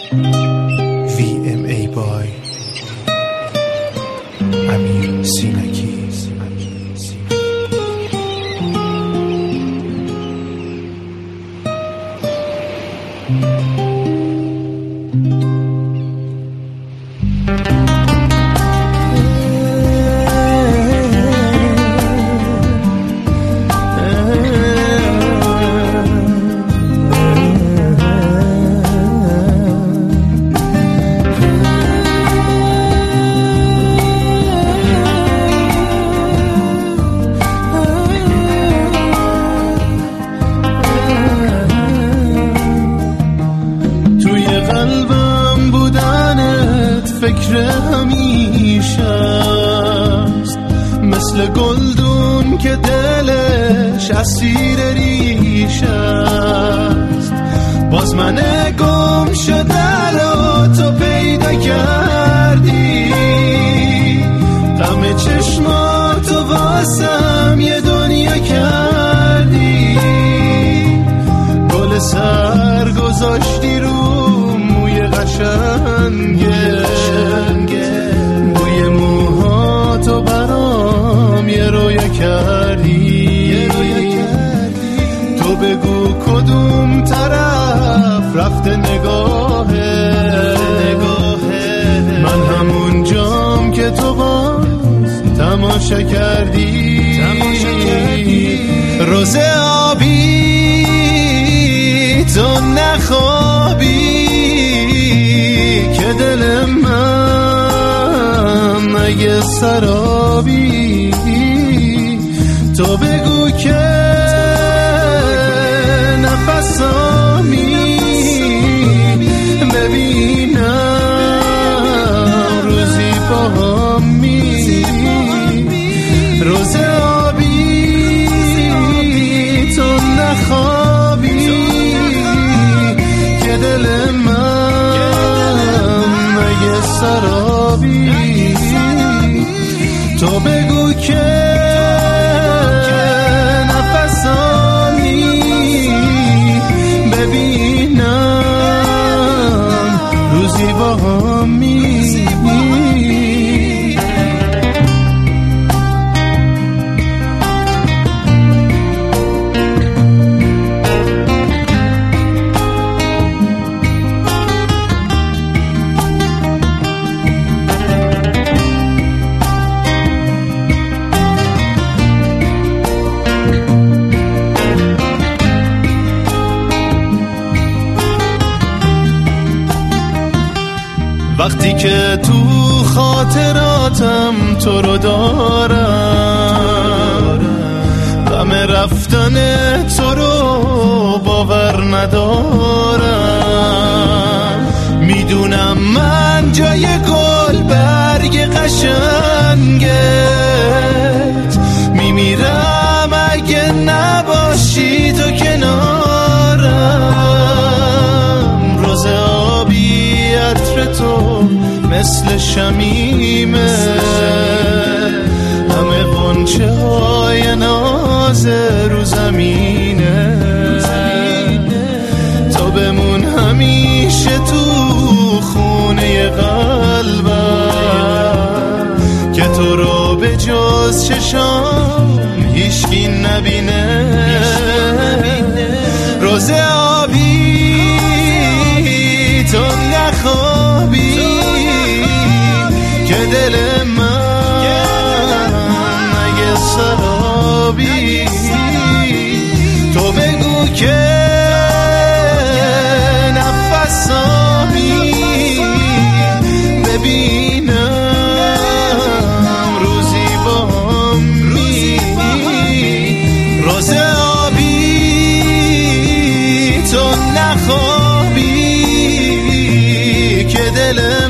VMA بای امیر سینکی. فکر همیشه است، مثل گلدون که دلش اسیر ریشه است. باز من گم شده رو تو پیدا کردی، غم چشماتو واسم یه دنیا کردی. گل سر گذاشتی رو موی قشنگه، بوی موهاتو برام یه رویا کردی. تو بگو کدوم طرف رفته نگاهه، من همون جام که تو باز تماشا کردی. روز آبی تو نخوابی که دل من مگه سرابی. تو بگو که نفسامی ببینم روزی با هم می. روز آبی تو نخوابی که دل من مگه سرابی. تو بگو که نفسامی ببینم روزی با هم می. وقتی که تو خاطراتم تو رو دارم، غم رفتن تو رو باور ندارم. میدونم من جای گل برگ قشنگت میمیرم اگه نباشی تو کنارم. روز آبی عطر تو مثل شمیمه، همه غنچه های ناز رو زمینه. تو بمون همیشه تو خونه قلبم که تو رو به جز چشام هیچکی نبینه. روز آبی تو نخوابی که دل من مگه سرابی. تو بگو که نفسامی ببینم روزی با هم می. روز آبی تو نخوابی که دل